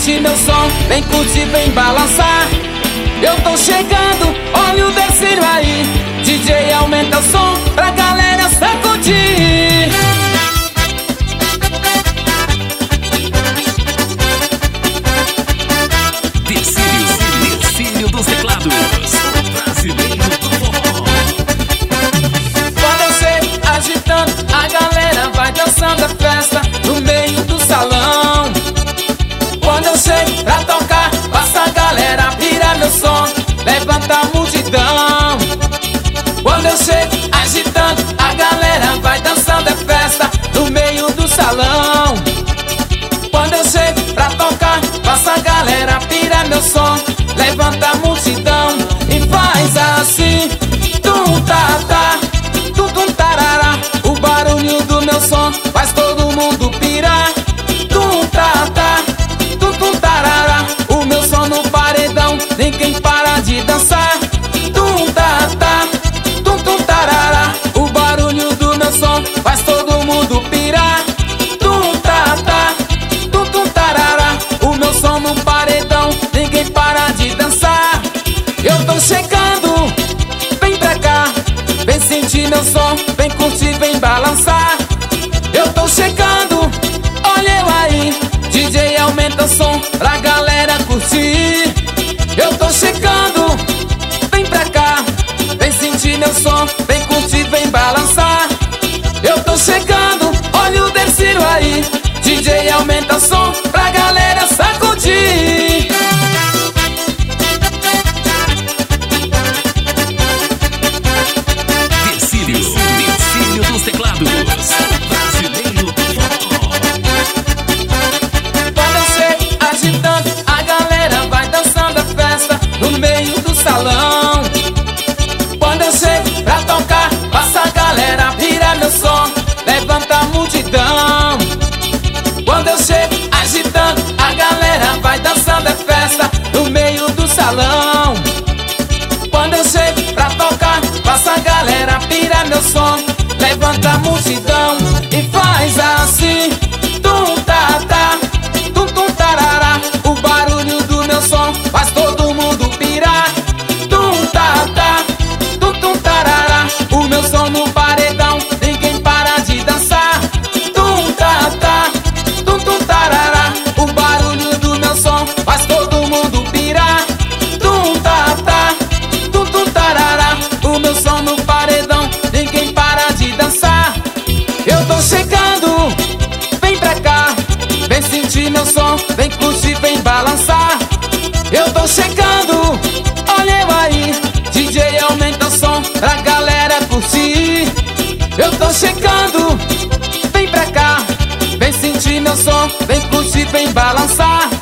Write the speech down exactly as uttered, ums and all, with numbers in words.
sentir meu som, vem curtir, vem balançar. Eu tô chegando, olha o terceiro aí. D J aumenta o som pra galera sacudir. Tercílio, Tercílio dos teclados, brasileiro do forró. Quando eu chego agitando, a galera vai dançando a festa no meio do salão. Quando eu chego pra tocar, faça a galera virar meu som, levanta a multidão. Quando eu chego agitando, a galera vai dançando a festa no meio do salão. Quando eu chego pra tocar, faça a galera virar meu som, levanta a multidão e faz assim. Tum tá tá, tum tum tarará. O barulho do meu som faz todo mundo pirar. Tum tá tá, tum tum tarará. O meu som no paredão, ninguém para de dançar. Tum tá tá, tum tum tarará. O barulho do meu som faz todo mundo pirar. Tum tá tá, tum tum tarará. O meu som no paredão, ninguém para de dançar. Eu tô chegando, vem pra cá, vem sentir meu som, vem curtir, vem balançar. Eu tô chegando, olha eu aí. D J aumenta o som pra galera curtir. Eu tô chegando, vem pra cá, vem sentir meu som, vem curtir, vem balançar. Eu tô chegando, olha o terceiro aí. D J aumenta o som pra galera sacudir. Tercílio, Tercílio dos teclados, brasileiro do forró. Quando eu chego agitando, a galera vai dançando a festa no meio do salão. Quando eu chego pra tocar, faça a galera virar meu som, levanta a multidão. Quando eu chego agitando, a galera vai dançando a festa no meio do salão. Quando eu chego pra tocar, faça a galera virar meu som, levanta a multidão e faz assim. Tum tá tá, tum tum tarará. O barulho do meu som faz todo mundo pirar. Tum tá tá, tum tum tarará. O meu som no paredão, ninguém para de dançar. Tum tá tá, tum tum tarará. O barulho do meu som faz todo mundo pirar. Tum tá tá, tum tum tarará. O meu som no paredão, ninguém para de dançar. Eu tô chegando, vem pra cá, vem sentir meu som, vem curtir, vem balançar. Eu tô chegando, olha eu aí. D J aumenta o som pra galera curtir. Eu tô chegando, vem pra cá, vem sentir meu som, vem curtir, vem balançar.